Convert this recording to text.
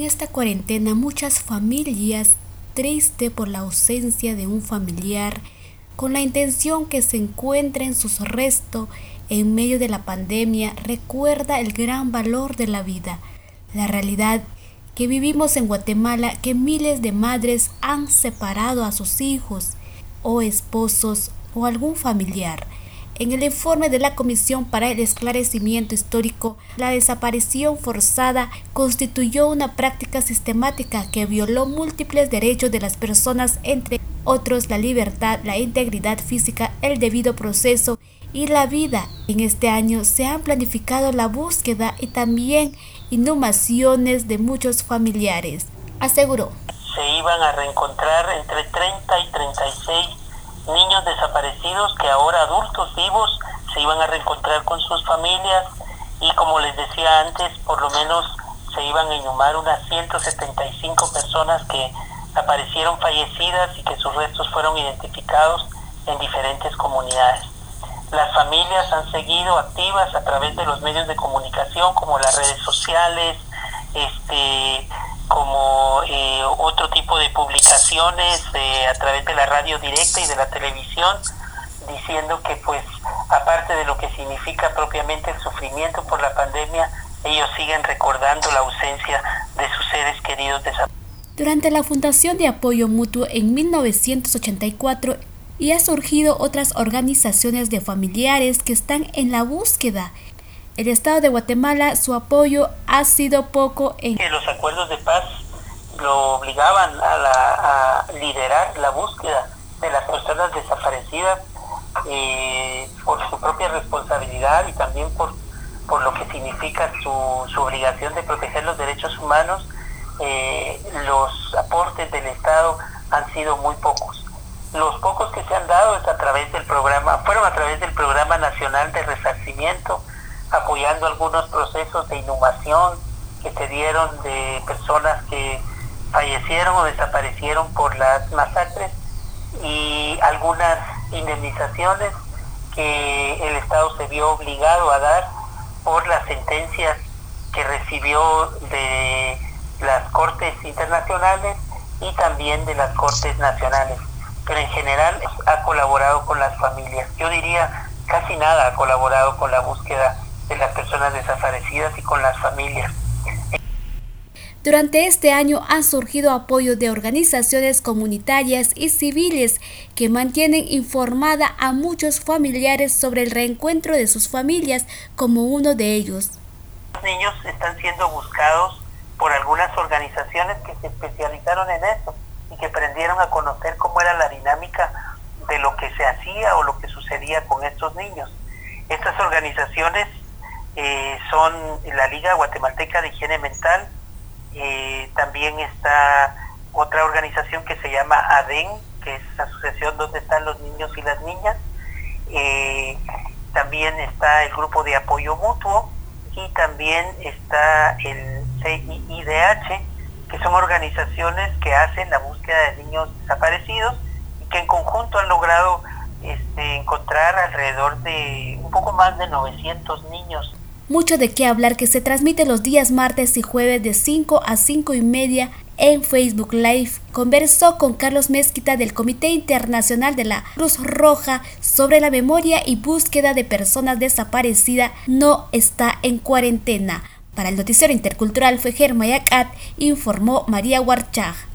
esta cuarentena muchas familias tristes por la ausencia de un familiar, con la intención que se encuentren sus restos en medio de la pandemia, recuerda el gran valor de la vida, la realidad que vivimos en Guatemala, que miles de madres han separado a sus hijos o esposos o algún familiar. En el informe de la Comisión para el Esclarecimiento Histórico, la desaparición forzada constituyó una práctica sistemática que violó múltiples derechos de las personas, entre otros la libertad, la integridad física, el debido proceso y la vida. En este año se han planificado la búsqueda y también inhumaciones de muchos familiares, aseguró. Se iban a reencontrar entre 30 y 36 niños desaparecidos que ahora adultos vivos se iban a reencontrar con sus familias y, como les decía antes, por lo menos se iban a inhumar unas 175 personas que aparecieron fallecidas y que sus restos fueron identificados en diferentes comunidades. Las familias han seguido activas a través de los medios de comunicación como las redes sociales, como otro tipo de publicaciones a través de la radio directa y de la televisión, diciendo que pues aparte de lo que significa propiamente el sufrimiento por la pandemia, ellos siguen recordando la ausencia de sus seres queridos desaparecidos. Durante la fundación de apoyo mutuo en 1984 y ha surgido otras organizaciones de familiares que están en la búsqueda. El Estado de Guatemala, su apoyo ha sido poco en... Los acuerdos de paz lo obligaban a liderar la búsqueda de las personas desaparecidas por su propia responsabilidad y también por lo que significa su obligación de proteger los derechos humanos. Los aportes del Estado han sido muy pocos. Los pocos que se han dado fueron a través del Programa Nacional de Resarcimiento, apoyando algunos procesos de inhumación que se dieron de personas que fallecieron o desaparecieron por las masacres, y algunas indemnizaciones que el Estado se vio obligado a dar por las sentencias que recibió de las Cortes Internacionales y también de las Cortes Nacionales. Pero en general ha colaborado con las familias. Yo diría casi nada ha colaborado con la búsqueda de las personas desaparecidas y con las familias. Durante este año han surgido apoyos de organizaciones comunitarias y civiles que mantienen informada a muchos familiares sobre el reencuentro de sus familias, como uno de ellos. Los niños están siendo buscados por algunas organizaciones que se especializaron en eso y que aprendieron a conocer cómo era la dinámica de lo que se hacía o lo que sucedía con estos niños. Estas organizaciones son la Liga Guatemalteca de Higiene Mental, también está otra organización que se llama ADEN, que es Asociación Donde Están los Niños y las Niñas, también está el Grupo de Apoyo Mutuo y también está el CIIDH, que son organizaciones que hacen la búsqueda de niños desaparecidos y que en conjunto han logrado encontrar alrededor de un poco más de 900 niños. Mucho de qué hablar, que se transmite los días martes y jueves de 5 a 5:30 en Facebook Live. Conversó con Carlos Mezquita del Comité Internacional de la Cruz Roja sobre la memoria y búsqueda de personas desaparecidas. No está en cuarentena. Para el Noticiero Intercultural fue Germayacat, informó María Huarchaj.